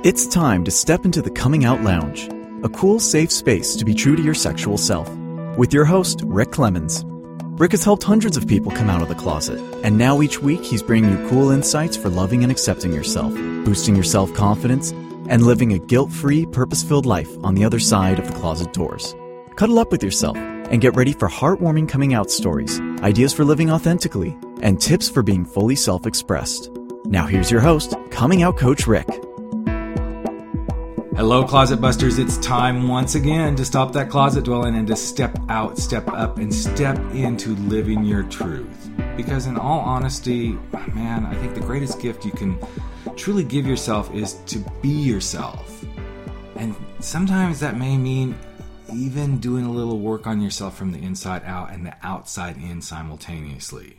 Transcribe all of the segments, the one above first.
It's time to step into the Coming Out Lounge, a cool, safe space to be true to your sexual self. With your host, Rick Clemens. Rick has helped hundreds of people come out of the closet, and now each week he's bringing you cool insights for loving and accepting yourself, boosting your self-confidence, and living a guilt-free, purpose-filled life on the other side of the closet doors. Cuddle up with yourself and get ready for heartwarming coming out stories, ideas for living authentically, and tips for being fully self-expressed. Now here's your host, Coming Out Coach Rick. Hello, Closet Busters. It's time once again to stop that closet dwelling and to step out, step up, and step into living your truth. Because in all honesty, man, I think the greatest gift you can truly give yourself is to be yourself. And sometimes that may mean even doing a little work on yourself from the inside out and the outside in simultaneously.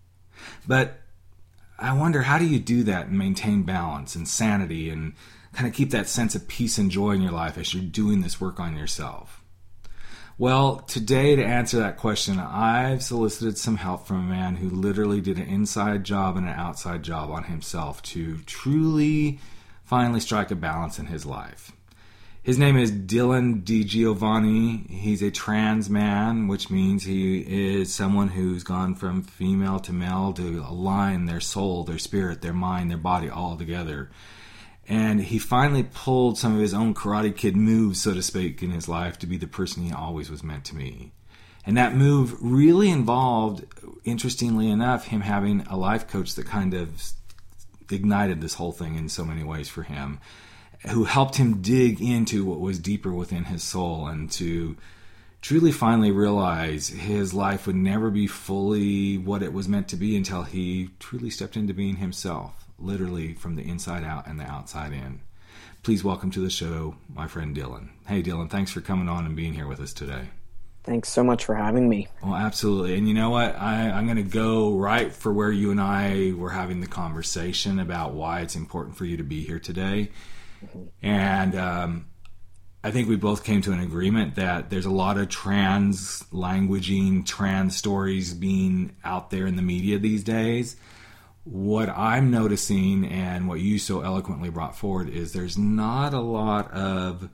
But I wonder, how do you do that and maintain balance and sanity and kind of keep that sense of peace and joy in your life as you're doing this work on yourself? Well, today, to answer that question, I've solicited some help from a man who literally did an inside job and an outside job on himself to truly finally strike a balance in his life. His name is Dylan DiGiovanni. He's a trans man, which means he is someone who's gone from female to male to align their soul, their spirit, their mind, their body all together. And he finally pulled some of his own Karate Kid moves, so to speak, in his life to be the person he always was meant to be. And that move really involved, interestingly enough, him having a life coach that kind of ignited this whole thing in so many ways for him, who helped him dig into what was deeper within his soul and to truly finally realize his life would never be fully what it was meant to be until he truly stepped into being himself. Literally from the inside out and the outside in. Please welcome to the show my friend Dylan. Hey Dylan, thanks for coming on and being here with us today. Thanks so much for having me. Well, absolutely. And you know what? I'm going to go right for where you and I were having the conversation about why it's important for you to be here today. Mm-hmm. And I think we both came to an agreement that there's a lot of trans languaging, trans stories being out there in the media these days. What I'm noticing and what you so eloquently brought forward is there's not a lot of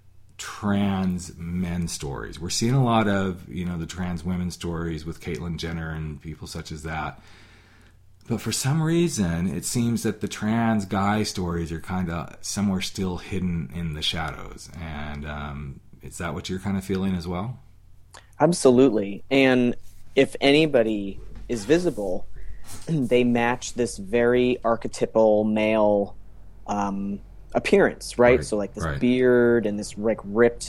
trans men stories. We're seeing a lot of, the trans women stories with Caitlyn Jenner and people such as that. But for some reason, it seems that the trans guy stories are kind of somewhere still hidden in the shadows. And is that what you're kind of feeling as well? Absolutely. And if anybody is visible, they match this very archetypal male appearance, right? So like this beard and this ripped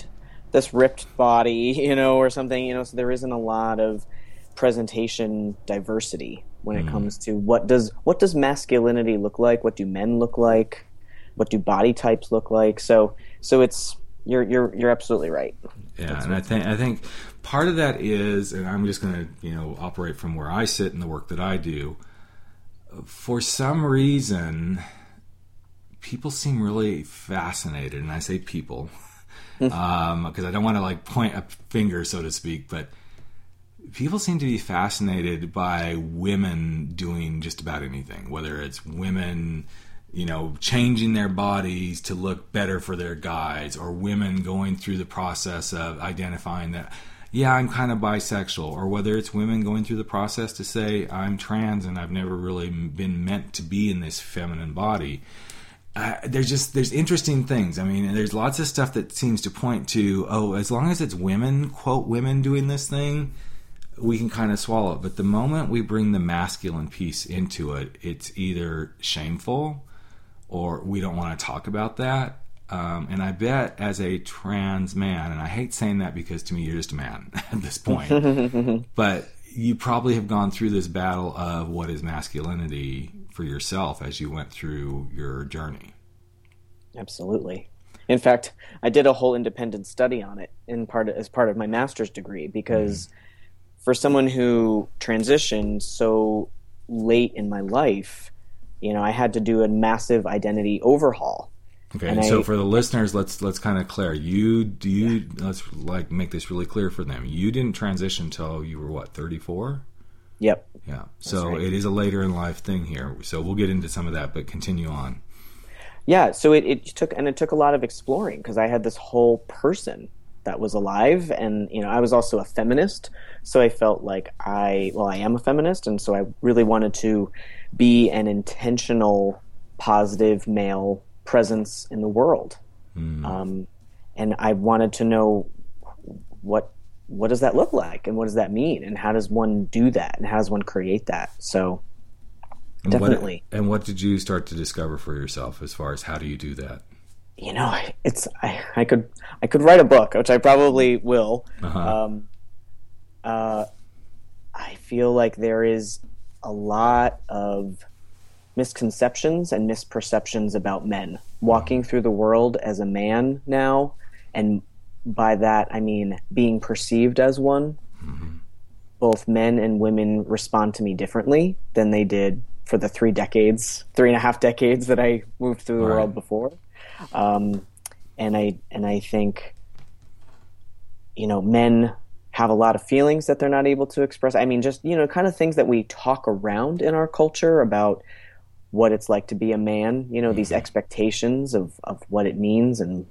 body, or something, so there isn't a lot of presentation diversity when it comes to what does masculinity look like? What do men look like? What do body types look like? So it's you're absolutely right. Yeah, that's and I think part of that is, and I'm just going to operate from where I sit in the work that I do. For some reason, people seem really fascinated, and I say people because I don't want to point a finger, so to speak, but people seem to be fascinated by women doing just about anything, whether it's women changing their bodies to look better for their guys, or women going through the process of identifying that, I'm kind of bisexual, or whether it's women going through the process to say, I'm trans and I've never really been meant to be in this feminine body. There's interesting things. I mean, there's lots of stuff that seems to point to, as long as it's women, quote, women doing this thing, we can kind of swallow it. But the moment we bring the masculine piece into it, it's either shameful or we don't want to talk about that. And I bet as a trans man, and I hate saying that because to me you're just a man at this point, but you probably have gone through this battle of what is masculinity for yourself as you went through your journey. Absolutely. In fact, I did a whole independent study on it as part of my master's degree, because for someone who transitioned so late in my life, I had to do a massive identity overhaul. Okay, and so for the listeners, let's kind of clear. Let's make this really clear for them. You didn't transition until you were 34? Yep. Yeah. So it is a later in life thing here. So we'll get into some of that, but continue on. Yeah, so it took a lot of exploring because I had this whole person that was alive, and I was also a feminist, so I felt like I am a feminist, and so I really wanted to be an intentional, positive male presence in the world, and I wanted to know what does that look like, and what does that mean, and how does one do that, and how does one create that? So. Definitely. What did you start to discover for yourself as far as how do you do that? I could write a book, which I probably will. Uh-huh. I feel like there is a lot of misconceptions and misperceptions about men walking through the world as a man now, and by that I mean being perceived as one. Mm-hmm. Both men and women respond to me differently than they did for the 3.5 decades that I moved through the world before. And I think, men have a lot of feelings that they're not able to express. I mean, just, kind of things that we talk around in our culture about what it's like to be a man, these expectations of what it means. And,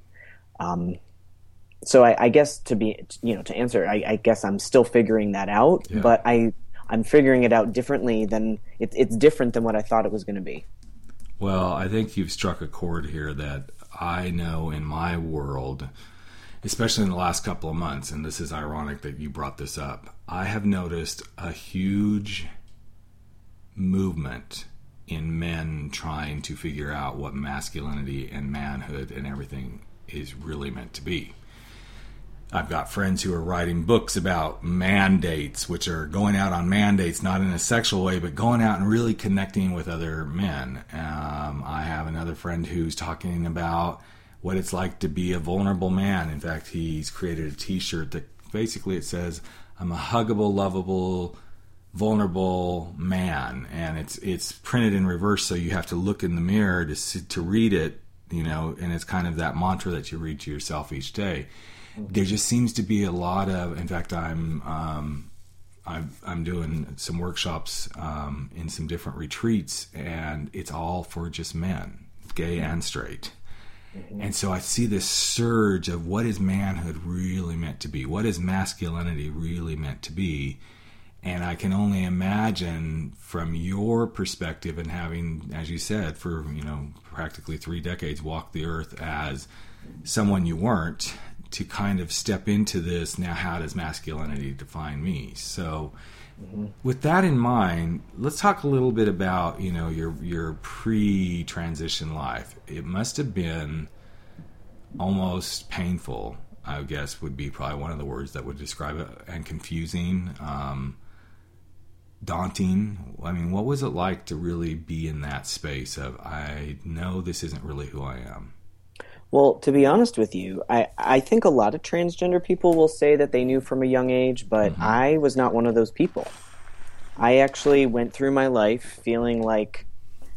so I guess to answer, I guess I'm still figuring that out, but I'm figuring it out differently than it's different than what I thought it was going to be. Well, I think you've struck a chord here that I know in my world, especially in the last couple of months, and this is ironic that you brought this up, I have noticed a huge movement in men trying to figure out what masculinity and manhood and everything is really meant to be. I've got friends who are writing books about mandates, which are going out on mandates, not in a sexual way, but going out and really connecting with other men. I have another friend who's talking about what it's like to be a vulnerable man. In fact, he's created a t-shirt that basically it says, I'm a huggable, lovable, vulnerable man. And it's printed in reverse, so you have to look in the mirror to read it, and it's kind of that mantra that you read to yourself each day. There just seems to be a lot of. In fact, I'm doing some workshops in some different retreats, and it's all for just men, gay and straight. Mm-hmm. And so I see this surge of what is manhood really meant to be? What is masculinity really meant to be? And I can only imagine from your perspective and having, as you said, for practically 3 decades walked the earth as someone you weren't, to kind of step into this, now how does masculinity define me? So with that in mind, let's talk a little bit about, your pre-transition life. It must have been almost painful, I guess would be probably one of the words that would describe it, and confusing, daunting. I mean, what was it like to really be in that space of, I know this isn't really who I am? Well, to be honest with you, I think a lot of transgender people will say that they knew from a young age, but I was not one of those people. I actually went through my life feeling like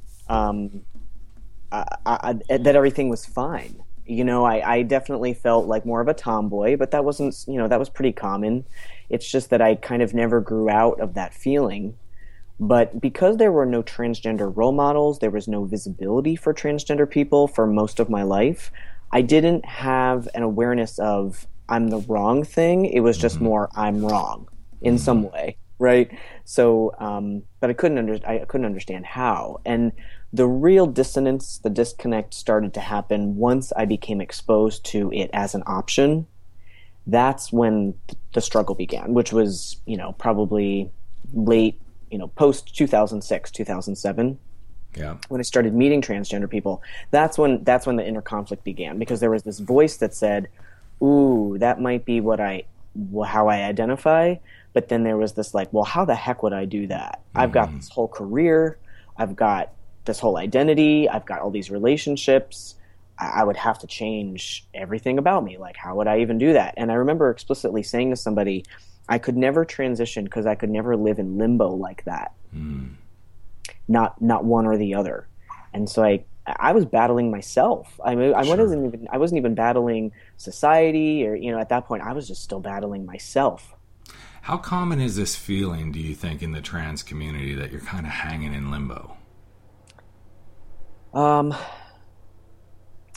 that everything was fine. I definitely felt like more of a tomboy, but that wasn't, that was pretty common. It's just that I kind of never grew out of that feeling. But because there were no transgender role models, there was no visibility for transgender people for most of my life, I didn't have an awareness of I'm the wrong thing. It was just more I'm wrong in some way, right? So, but I couldn't understand how. And the real dissonance, the disconnect started to happen once I became exposed to it as an option. That's when the struggle began, which was, probably late, post 2006, 2007. Yeah. When I started meeting transgender people, that's when the inner conflict began, because there was this voice that said, "Ooh, that might be how I identify," but then there was this like, "Well, how the heck would I do that? I've got this whole career, I've got this whole identity, I've got all these relationships. I would have to change everything about me. Like, how would I even do that?" And I remember explicitly saying to somebody, I could never transition because I could never live in limbo like that. Not one or the other. And so I was battling myself. I wasn't even battling society or, at that point I was just still battling myself. How common is this feeling, do you think, in the trans community that you're kind of hanging in limbo?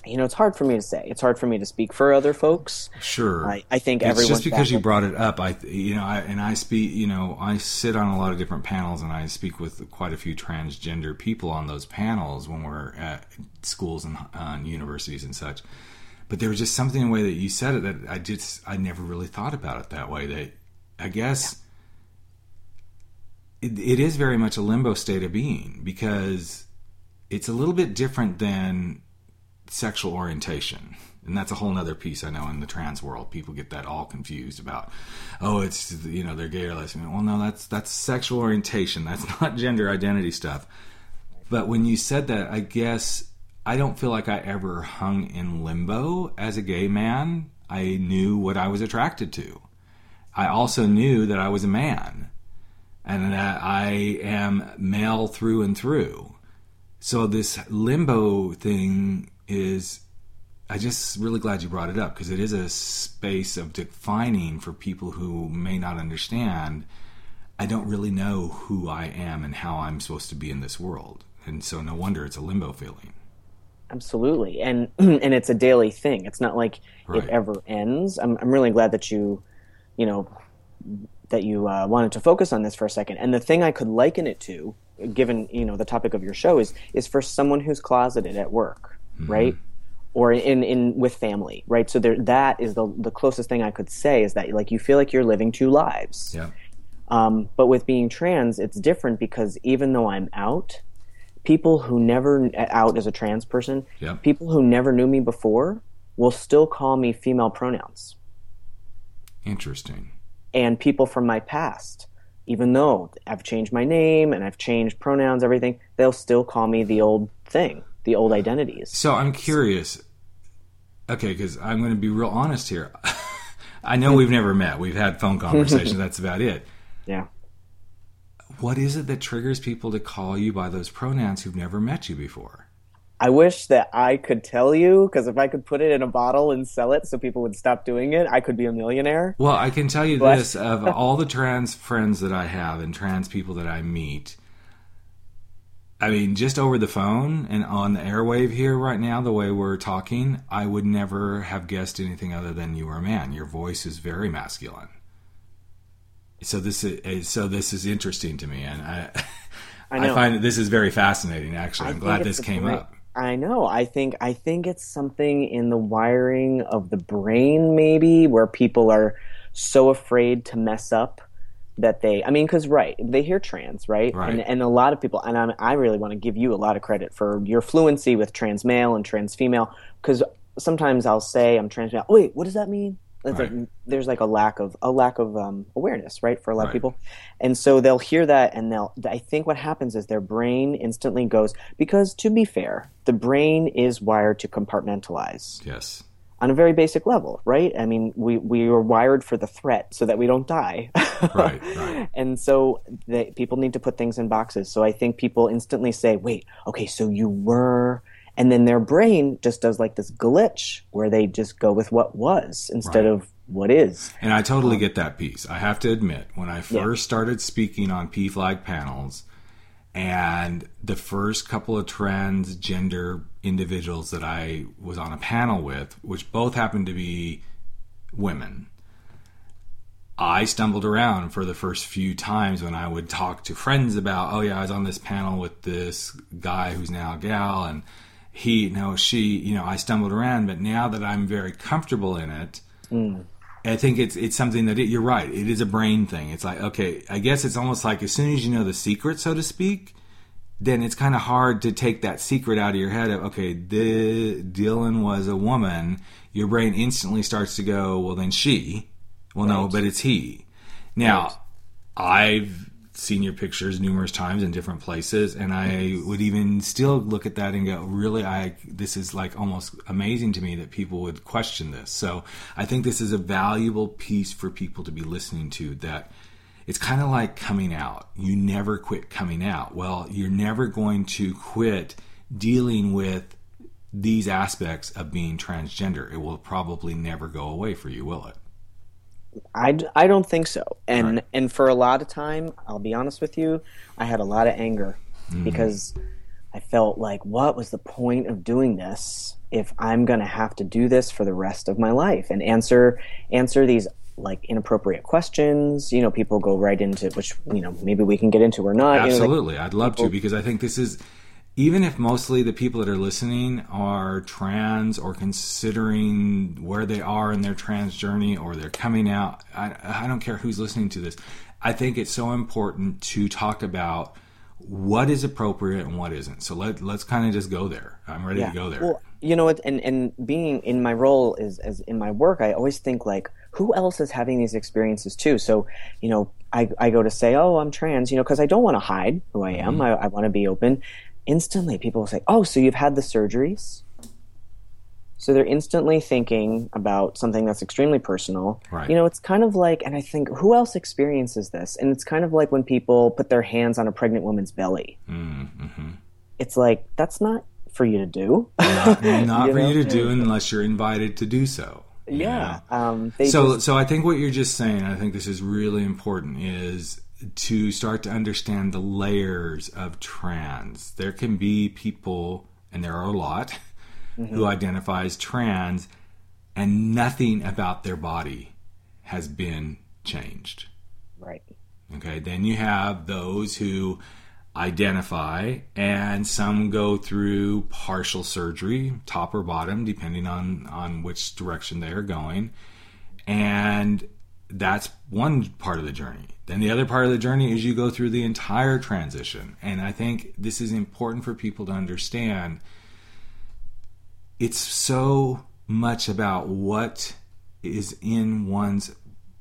It's hard for me to say. It's hard for me to speak for other folks. Sure. I think it's everyone's just because you brought it up. I speak. I sit on a lot of different panels, and I speak with quite a few transgender people on those panels when we're at schools and universities and such. But there was just something in the way that you said it that I never really thought about it that way. That I guess it is very much a limbo state of being, because it's a little bit different than sexual orientation. And that's a whole nother piece. I know in the trans world, people get that all confused about, it's, they're gay or lesbian. Well, no, that's sexual orientation. That's not gender identity stuff. But when you said that, I guess I don't feel like I ever hung in limbo as a gay man. I knew what I was attracted to. I also knew that I was a man and that I am male through and through. So this limbo thing I'm just really glad you brought it up, because it is a space of defining for people who may not understand. I don't really know who I am and how I'm supposed to be in this world. And so no wonder it's a limbo feeling. Absolutely. And it's a daily thing. It's not like it ever ends. I'm really glad that you wanted to focus on this for a second. And the thing I could liken it to, given, the topic of your show, is for someone who's closeted at work, right? Or in with family, right? So that is the closest thing I could say, is that you feel like you're living two lives. Yeah. But with being trans, it's different, because even though I'm out, people who never out as a trans person, people who never knew me before will still call me female pronouns. Interesting. And people from my past, even though I've changed my name and I've changed pronouns, everything, they'll still call me the old thing, the old identities. So I'm curious. Okay, because I'm going to be real honest here. I know we've never met. We've had phone conversations. That's about it. Yeah. What is it that triggers people to call you by those pronouns who've never met you before? I wish that I could tell you, because if I could put it in a bottle and sell it so people would stop doing it, I could be a millionaire. Well, I can tell you this. Of all the trans friends that I have and trans people that I meet, I mean, just over the phone and on the airwave here right now, the way we're talking, I would never have guessed anything other than you were a man. Your voice is very masculine. So this is interesting to me, and I find that this is very fascinating. Actually, I'm glad this came up. I know. I think it's something in the wiring of the brain, maybe, where people are so afraid to mess up that because they hear trans, right? And a lot of people, and I really want to give you a lot of credit for your fluency with trans male and trans female, because sometimes I'll say I'm trans male. Oh, wait, what does that mean? It's there's a lack of awareness, right, for a lot of people, and so they'll hear that, and I think what happens is their brain instantly goes, because to be fair, the brain is wired to compartmentalize. Yes. On a very basic level, right? I mean, we are wired for the threat so that we don't die. Right. And so people need to put things in boxes. So I think people instantly say, wait, okay, so you were... And then their brain just does this glitch where they just go with what was instead of what is. And I totally get that piece. I have to admit, when I first started speaking on PFLAG panels, and the first couple of transgender individuals that I was on a panel with, which both happened to be women, I stumbled around for the first few times when I would talk to friends about, I was on this panel with this guy who's now a gal, and she, I stumbled around. But now that I'm very comfortable in it, I think it's something that you're right. It is a brain thing. It's like, okay, I guess it's almost like as soon as you know the secret, so to speak, then it's kind of hard to take that secret out of your head of, okay, Dylan was a woman. Your brain instantly starts to go, well, then she. Well, no, but it's he. Now, I've seen your pictures numerous times in different places, and I would even still look at that and go, really, this is almost amazing to me that people would question this. So I think this is a valuable piece for people to be listening to, that it's kind of like coming out. You never quit coming out. Well, you're never going to quit dealing with these aspects of being transgender. It will probably never go away for you, will it? I don't think so. And for a lot of time, I'll be honest with you, I had a lot of anger because I felt like, what was the point of doing this if I'm going to have to do this for the rest of my life and answer these like inappropriate questions? You know, people go right into, which, you know, maybe we can get into or not. Absolutely. You know, like, I'd love to, because I think this is, even if mostly the people that are listening are trans or considering where they are in their trans journey, or they're coming out, I don't care who's listening to this. I think it's so important to talk about what is appropriate and what isn't. So let's kind of just go there. I'm ready to go there. Well, you know what, and being in my role as in my work, I always think like, who else is having these experiences too? So, you know, I go to say, oh, I'm trans, you know, because I don't want to hide who I am. I want to be open. Instantly, people will say, oh, so you've had the surgeries? So they're instantly thinking about something that's extremely personal. Right. You know, it's kind of like, and I think, who else experiences this? And it's kind of like when people put their hands on a pregnant woman's belly. Mm-hmm. It's like, that's not for you to do. Not for you to do unless you're invited to do so. Yeah. So I think what you're just saying, I think this is really important, is to start to understand the layers of trans. There can be people, and there are a lot, who identify as trans, and nothing about their body has been changed. Right. Okay. Then you have those who identify, and some go through partial surgery, top or bottom, depending on which direction they are going. And that's one part of the journey. Then the other part of the journey is you go through the entire transition. And I think this is important for people to understand. It's so much about what is in one's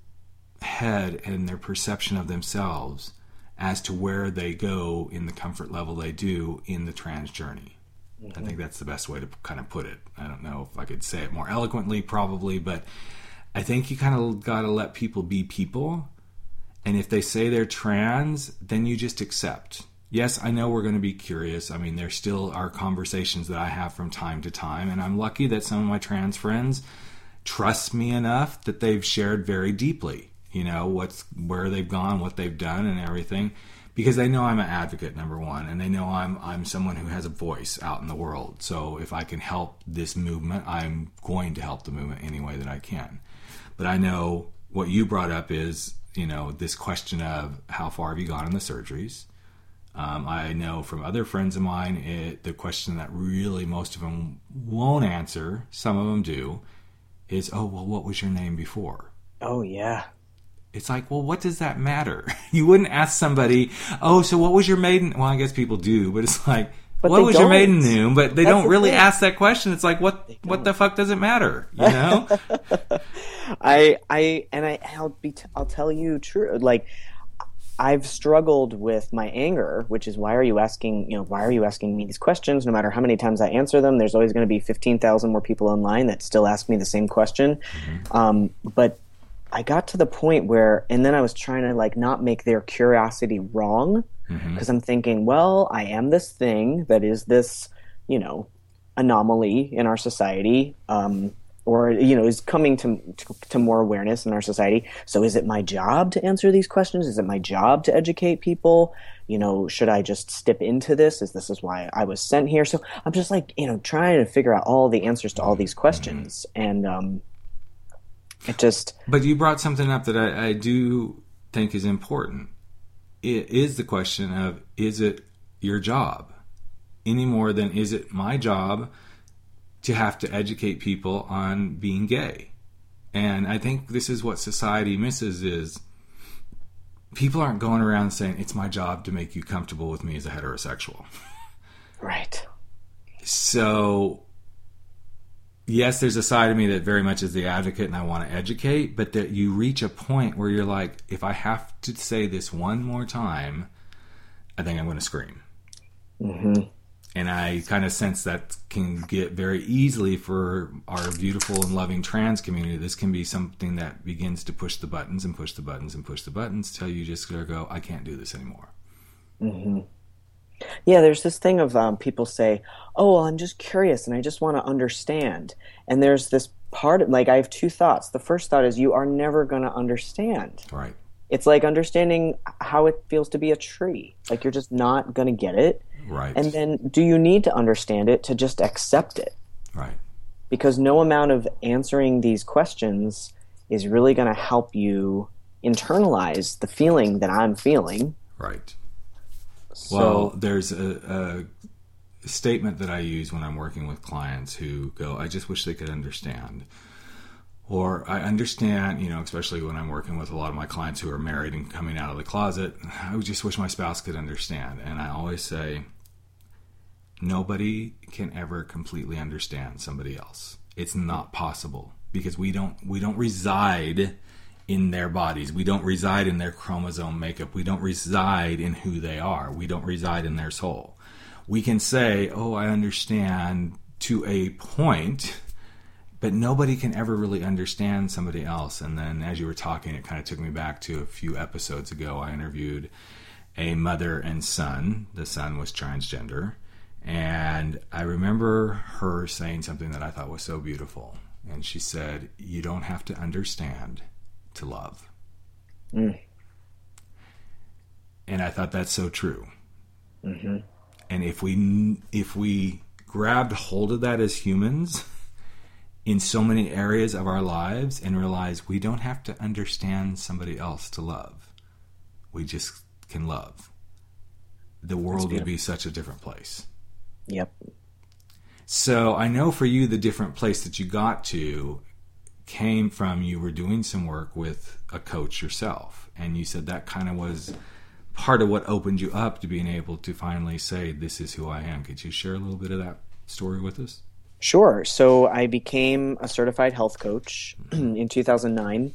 head and their perception of themselves as to where they go in the comfort level they do in the trans journey. I think that's the best way to kind of put it. I don't know if I could say it more eloquently, probably, but I think you kind of got to let people be people. And if they say they're trans, then you just accept. Yes, I know we're going to be curious. I mean, there still are conversations that I have from time to time, and I'm lucky that some of my trans friends trust me enough that they've shared very deeply, you know, where they've gone, what they've done, and everything, because they know I'm an advocate, number one, and they know I'm someone who has a voice out in the world. So if I can help this movement, I'm going to help the movement any way that I can. But I know what you brought up is, you know, this question of how far have you gone in the surgeries? I know from other friends of mine, the question that really most of them won't answer, some of them do, is, oh, well, what was your name before? Oh, yeah. It's like, well, what does that matter? You wouldn't ask somebody, oh, so what was your maiden? Well, I guess people do, but it's like, what was your maiden name? But they don't really ask that question. It's like, what the fuck does it matter? You know? I'll tell you true. Like, I've struggled with my anger, which is why are you asking me these questions? No matter how many times I answer them, there's always going to be 15,000 more people online that still ask me the same question. But I got to the point where, and then I was trying to like not make their curiosity wrong, because I'm thinking, well, I am this thing that is this, you know, anomaly in our society, or, you know, is coming to more awareness in our society. So is it my job to answer these questions? Is it my job to educate people? You know, should I just step into this? Is why I was sent here? So I'm just like, you know, trying to figure out all the answers to all these questions. And it just... But you brought something up that I do think is important. It is the question of, is it your job? Any more than is it my job to have to educate people on being gay? And I think this is what society misses, is people aren't going around saying, it's my job to make you comfortable with me as a heterosexual. Right. So, yes, there's a side of me that very much is the advocate and I want to educate, but that you reach a point where you're like, if I have to say this one more time, I think I'm going to scream. And I kind of sense that can get very easily for our beautiful and loving trans community. This can be something that begins to push the buttons and push the buttons and push the buttons till you just go, I can't do this anymore. Yeah, there's this thing of people say, oh, well, I'm just curious and I just want to understand. And there's this part, like I have two thoughts. The first thought is you are never going to understand. Right. It's like understanding how it feels to be a tree. Like you're just not going to get it. Right. And then do you need to understand it to just accept it? Right. Because no amount of answering these questions is really going to help you internalize the feeling that I'm feeling. Right. So, well, there's a statement that I use when I'm working with clients who go, I just wish they could understand. Or I understand, especially when I'm working with a lot of my clients who are married and coming out of the closet, I just wish my spouse could understand. And I always say, nobody can ever completely understand somebody else. It's not possible because we don't reside in their bodies. We don't reside in their chromosome makeup. We don't reside in who they are. We don't reside in their soul. We can say, oh, I understand to a point, but nobody can ever really understand somebody else. And then as you were talking, it kind of took me back to a few episodes ago. I interviewed a mother and son. The son was transgender. And I remember her saying something that I thought was so beautiful. And she said, you don't have to understand to love. And I thought that's so true. Mm-hmm. And if we grabbed hold of that as humans in so many areas of our lives and realize we don't have to understand somebody else to love, we just can love, the world would be such a different place. Yep. So I know for you, the different place that you got to came from you were doing some work with a coach yourself. And you said that kind of was part of what opened you up to being able to finally say, this is who I am. Could you share a little bit of that story with us? Sure. So I became a certified health coach in 2009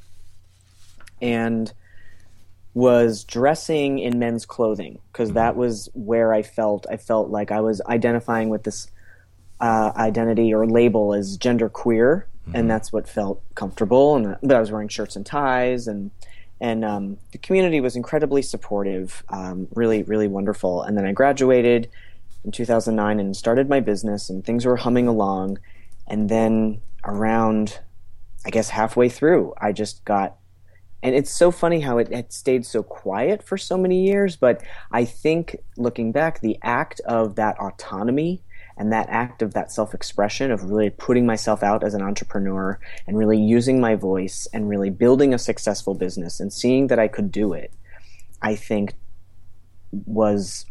and was dressing in men's clothing because that was where I felt like I was identifying with this identity or label as gender queer, and that's what felt comfortable. But I was wearing shirts and ties, and the community was incredibly supportive, really, really wonderful. And then I graduated in 2009 and started my business, and things were humming along. And then around, I guess halfway through, I just got. And it's so funny how it had stayed so quiet for so many years, but I think looking back, the act of that autonomy and that act of that self-expression of really putting myself out as an entrepreneur and really using my voice and really building a successful business and seeing that I could do it, I think was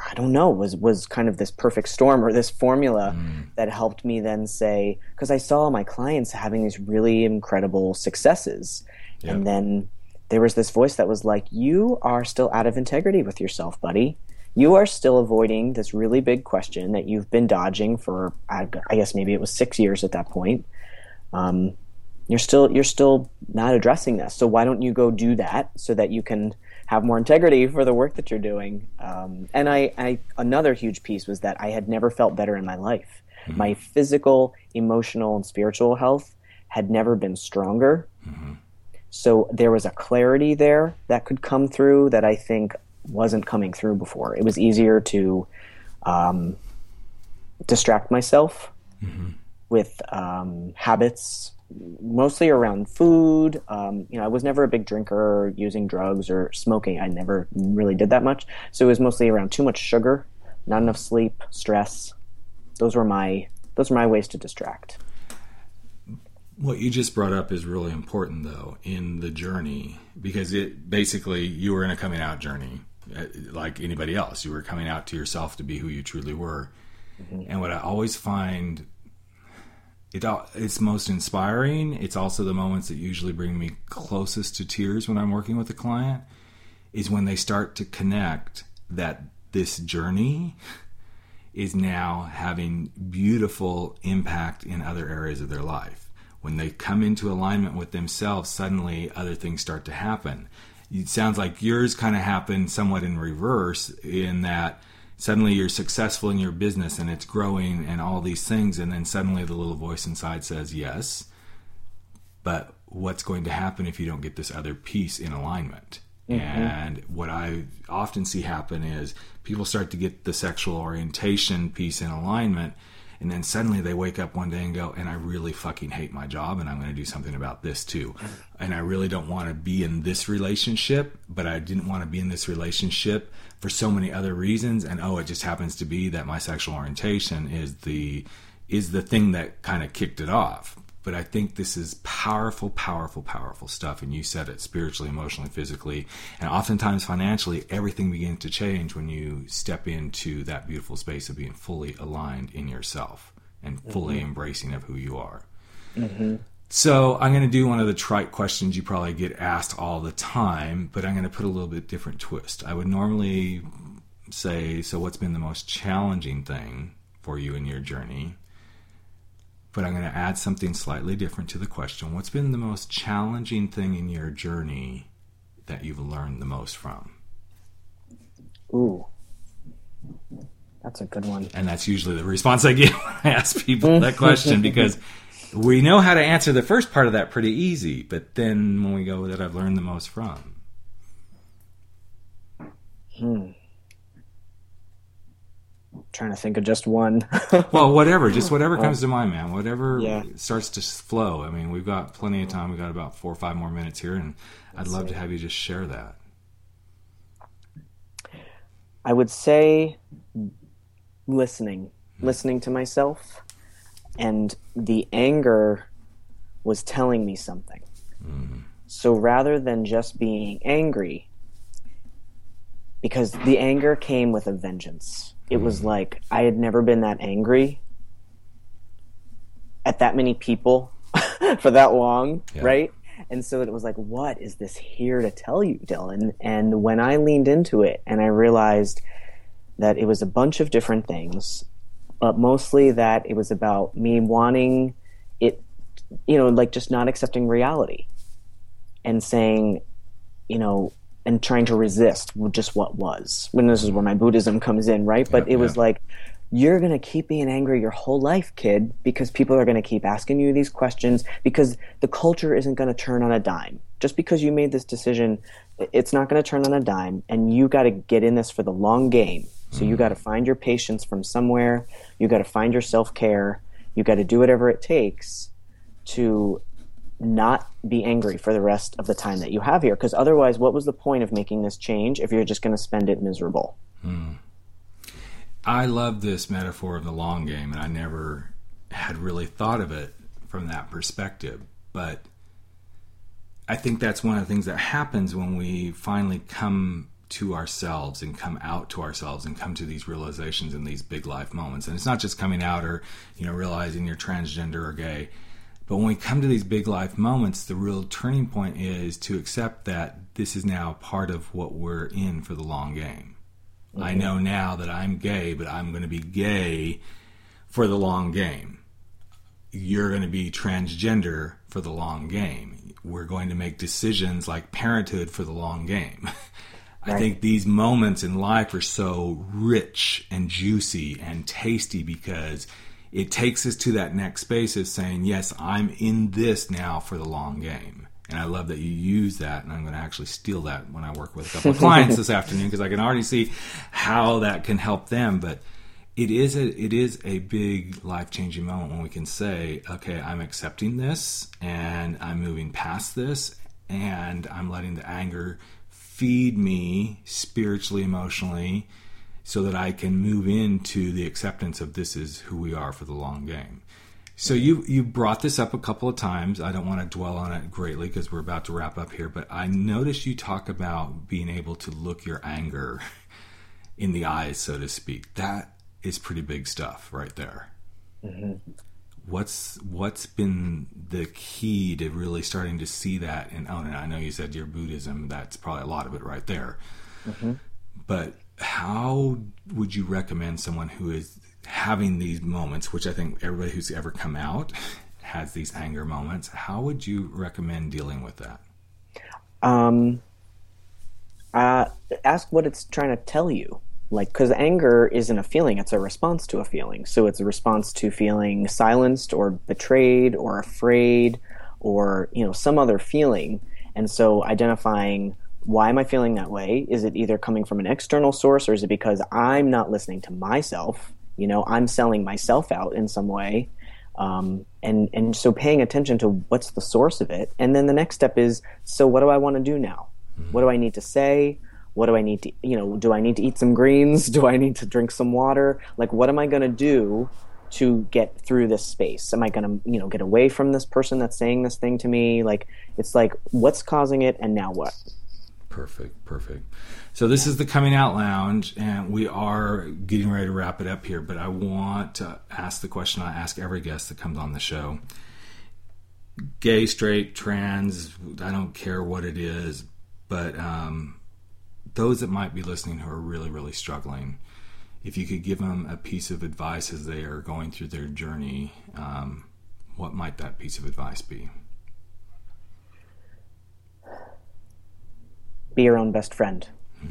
kind of this perfect storm or this formula that helped me then say, because I saw my clients having these really incredible successes. Yep. And then there was this voice that was like, you are still out of integrity with yourself, buddy. You are still avoiding this really big question that you've been dodging for, I guess maybe it was 6 years at that point. You're still not addressing this. So why don't you go do that so that you can have more integrity for the work that you're doing? And I another huge piece was that I had never felt better in my life. Mm-hmm. My physical, emotional, and spiritual health had never been stronger. Mm-hmm. So there was a clarity there that could come through that I think wasn't coming through before. It was easier to distract myself with habits, mostly around food. I was never a big drinker or using drugs or smoking. I never really did that much. So it was mostly around too much sugar, not enough sleep, stress. Those were my ways to distract. What you just brought up is really important, though, in the journey, because you were in a coming out journey like anybody else. You were coming out to yourself to be who you truly were. Mm-hmm. And what I always find, it's most inspiring. It's also the moments that usually bring me closest to tears when I'm working with a client, is when they start to connect that this journey is now having beautiful impact in other areas of their life. When they come into alignment with themselves, suddenly other things start to happen. It sounds like yours kind of happened somewhat in reverse, in that suddenly you're successful in your business and it's growing and all these things, and then suddenly the little voice inside says, yes, but what's going to happen if you don't get this other piece in alignment? Mm-hmm. And what I often see happen is people start to get the sexual orientation piece in alignment, And then suddenly they wake up one day and go, and I really fucking hate my job, and I'm going to do something about this too. And I really don't want to be in this relationship, but I didn't want to be in this relationship for so many other reasons. And it just happens to be that my sexual orientation is the thing that kind of kicked it off. But I think this is powerful, powerful, powerful stuff. And you said it, spiritually, emotionally, physically, and oftentimes financially. Everything begins to change when you step into that beautiful space of being fully aligned in yourself and fully embracing of who you are. Mm-hmm. So I'm going to do one of the trite questions you probably get asked all the time, but I'm going to put a little bit different twist. I would normally say, so what's been the most challenging thing for you in your journey? But I'm going to add something slightly different to the question. What's been the most challenging thing in your journey that you've learned the most from? Ooh, that's a good one. And that's usually the response I get when I ask people that question, because we know how to answer the first part of that pretty easy. But then when we go that I've learned the most from. Trying to think of just one. Well, whatever comes to mind, man. Whatever starts to flow. I mean, we've got plenty of time. We've got about 4 or 5 more minutes here, and I'd love to have you just share that. I would say listening to myself, and the anger was telling me something. So rather than just being angry, because the anger came with a vengeance. It was like I had never been that angry at that many people for that long, right? And so it was like, what is this here to tell you, Dylan? And when I leaned into it and I realized that it was a bunch of different things, but mostly that it was about me wanting it, like just not accepting reality and saying, and trying to resist just what was. When this is where my Buddhism comes in, right? But it was like, you're going to keep being angry your whole life, kid, because people are going to keep asking you these questions, because the culture isn't going to turn on a dime. Just because you made this decision, it's not going to turn on a dime, and you got to get in this for the long game. So you got to find your patience from somewhere. You got to find your self-care. You got to do whatever it takes to not be angry for the rest of the time that you have here, because otherwise, what was the point of making this change if you're just going to spend it miserable? I love this metaphor of the long game, and I never had really thought of it from that perspective, but I think that's one of the things that happens when we finally come to ourselves and come out to ourselves and come to these realizations in these big life moments. And it's not just coming out or realizing you're transgender or gay. But when we come to these big life moments, the real turning point is to accept that this is now part of what we're in for the long game. Mm-hmm. I know now that I'm gay, but I'm going to be gay for the long game. You're going to be transgender for the long game. We're going to make decisions like parenthood for the long game. Right. I think these moments in life are so rich and juicy and tasty because it takes us to that next space of saying, yes, I'm in this now for the long game. And I love that you use that, and I'm going to actually steal that when I work with a couple of clients this afternoon, because I can already see how that can help them. But it is a big life-changing moment when we can say, okay, I'm accepting this, and I'm moving past this, and I'm letting the anger feed me spiritually, emotionally, so that I can move into the acceptance of this is who we are for the long game. So you brought this up a couple of times. I don't want to dwell on it greatly because we're about to wrap up here, but I noticed you talk about being able to look your anger in the eyes, so to speak. That is pretty big stuff right there. Mm-hmm. What's been the key to really starting to see that? And I know you said your Buddhism, that's probably a lot of it right there. Mm-hmm. But how would you recommend someone who is having these moments, which I think everybody who's ever come out has these anger moments, how would you recommend dealing with that? Ask what it's trying to tell you. Because anger isn't a feeling, it's a response to a feeling. So it's a response to feeling silenced or betrayed or afraid or, some other feeling. And so identifying, why am I feeling that way? Is it either coming from an external source, or is it because I'm not listening to myself I'm selling myself out in some way. And so paying attention to what's the source of it. And then the next step is, so what do I want to do now? What do I need to say? What do I need to, do I need to eat some greens? Do I need to drink some water? Like, what am I going to do to get through this space? Am I going to, get away from this person that's saying this thing to me? Like, it's like, what's causing it and now what? Perfect. So this is the Coming Out Lounge, and we are getting ready to wrap it up here, but I want to ask the question I ask every guest that comes on the show. Gay, straight, trans, I don't care what it is, but those that might be listening who are really, really struggling, if you could give them a piece of advice as they are going through their journey, what might that piece of advice be? Be your own best friend.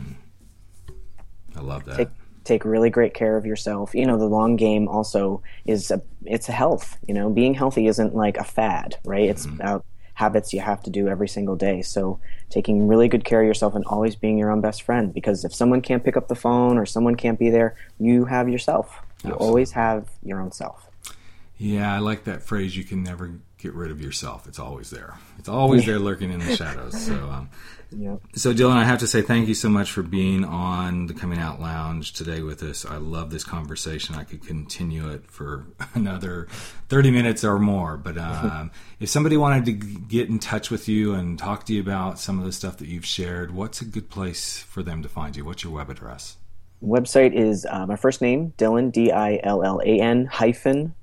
I love that. Take really great care of yourself. The long game also is it's a health. Being healthy isn't like a fad, right? It's about habits you have to do every single day. So taking really good care of yourself and always being your own best friend, because if someone can't pick up the phone or someone can't be there, you have yourself. You always have your own self. Yeah, I like that phrase. You can never get rid of yourself. It's always there. It's always there lurking in the shadows. So, So Dylan, I have to say thank you so much for being on the Coming Out Lounge today with us. I love this conversation. I could continue it for another 30 minutes or more. But if somebody wanted to get in touch with you and talk to you about some of the stuff that you've shared, what's a good place for them to find you? What's your web address? Website is my first name, Dylan, DILLAN hyphen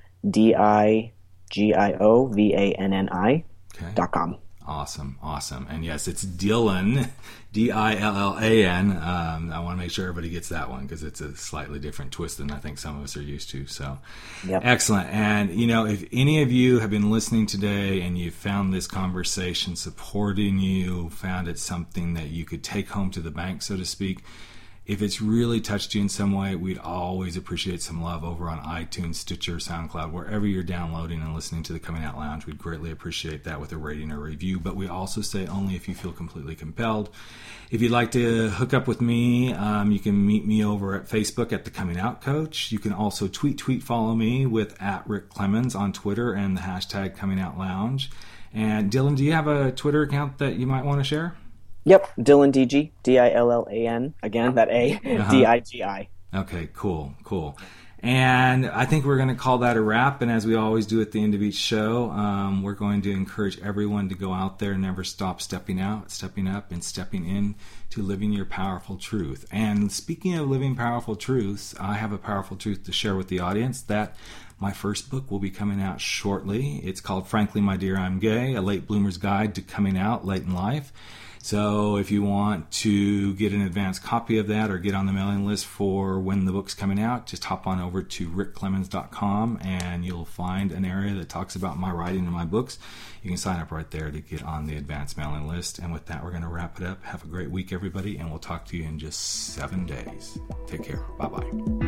DIGIOVANNI.com. Awesome. And yes, it's Dylan, DILLAN. I want to make sure everybody gets that one because it's a slightly different twist than I think some of us are used to. So Excellent. And, if any of you have been listening today and you found this conversation supporting you, found it something that you could take home to the bank, so to speak, if it's really touched you in some way, we'd always appreciate some love over on iTunes, Stitcher, SoundCloud, wherever you're downloading and listening to the Coming Out Lounge. We'd greatly appreciate that with a rating or review, but we also say only if you feel completely compelled. If you'd like to hook up with me, you can meet me over at Facebook at The Coming Out Coach. You can also tweet follow me with @RickClemens on Twitter and the hashtag Coming Out Lounge. And Dylan, do you have a Twitter account that you might want to share? Yep, Dylan DG, DILLAN, again, that A, DIGI. Okay, cool. And I think we're going to call that a wrap, and as we always do at the end of each show, we're going to encourage everyone to go out there and never stop stepping out, stepping up, and stepping in to living your powerful truth. And speaking of living powerful truths, I have a powerful truth to share with the audience that my first book will be coming out shortly. It's called Frankly, My Dear, I'm Gay, A Late Bloomer's Guide to Coming Out Late in Life. So if you want to get an advanced copy of that or get on the mailing list for when the book's coming out, just hop on over to rickclemens.com and you'll find an area that talks about my writing and my books. You can sign up right there to get on the advanced mailing list. And with that, we're going to wrap it up. Have a great week, everybody, and we'll talk to you in just 7 days. Take care. Bye-bye.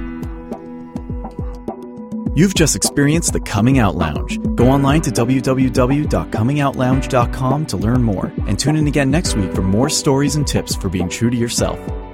You've just experienced the Coming Out Lounge. Go online to www.comingoutlounge.com to learn more, and tune in again next week for more stories and tips for being true to yourself.